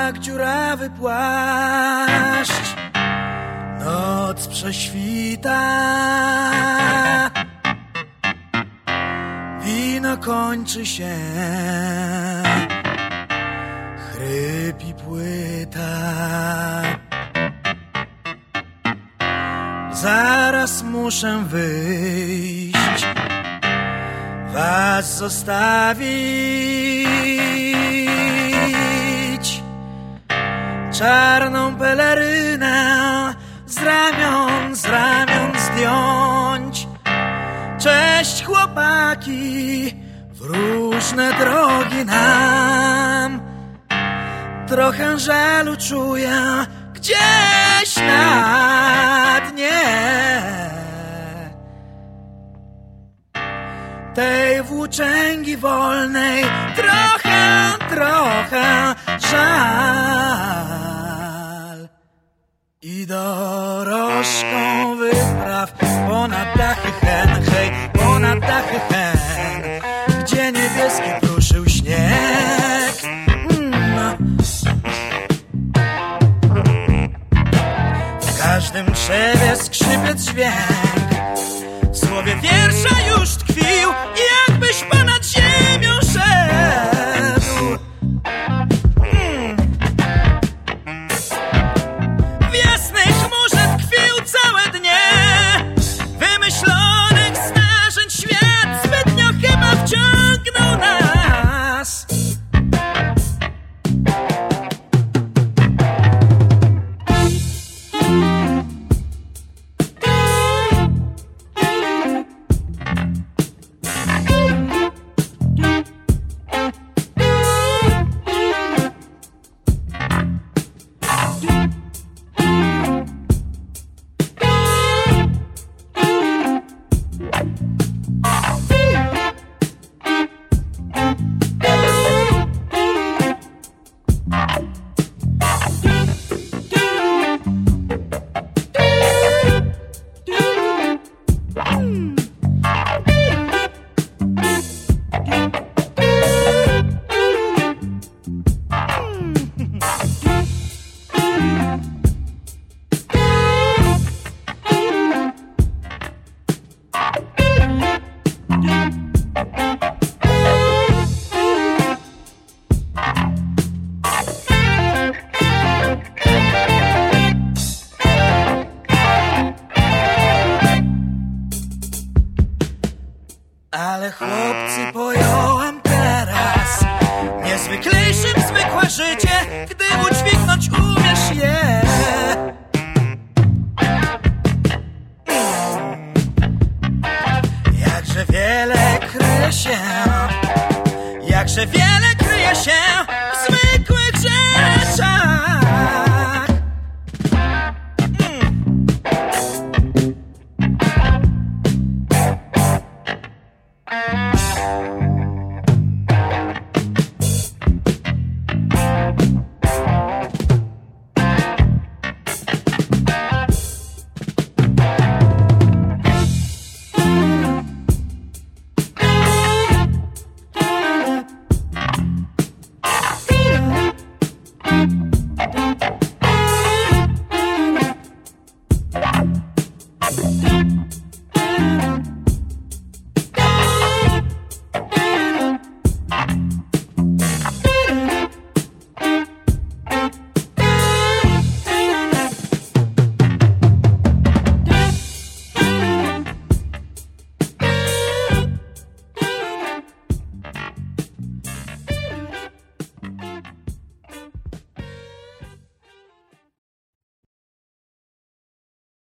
jak dziurawy płaszcz. Noc prześwita, wino kończy się, chrypi płyta. Zaraz muszę wyjść, was zostawić. Czarną pelerynę z ramion zdjąć. Cześć chłopaki, w różne drogi nam. Trochę żalu czuję gdzieś na dnie tej włóczęgi wolnej. Trochę żal i dorożką wypraw ponad dachy hen, hej, ponad dachy hen, gdzie niebieski pruszył śnieg. W każdym drzewie skrzypiec dźwięk, w słowie wiersza już tkwił i jakbyś ponad ziemią szedł. W jasnej chmurze tkwił całe dnie wymyślonych zdarzeń. Świat zbytnio chyba wciągnął nas. Ale chłopcy, pojąłem teraz niezwyklejszym zwykłe życie, gdy udźwignąć umiesz je. Jakże wiele kryje się w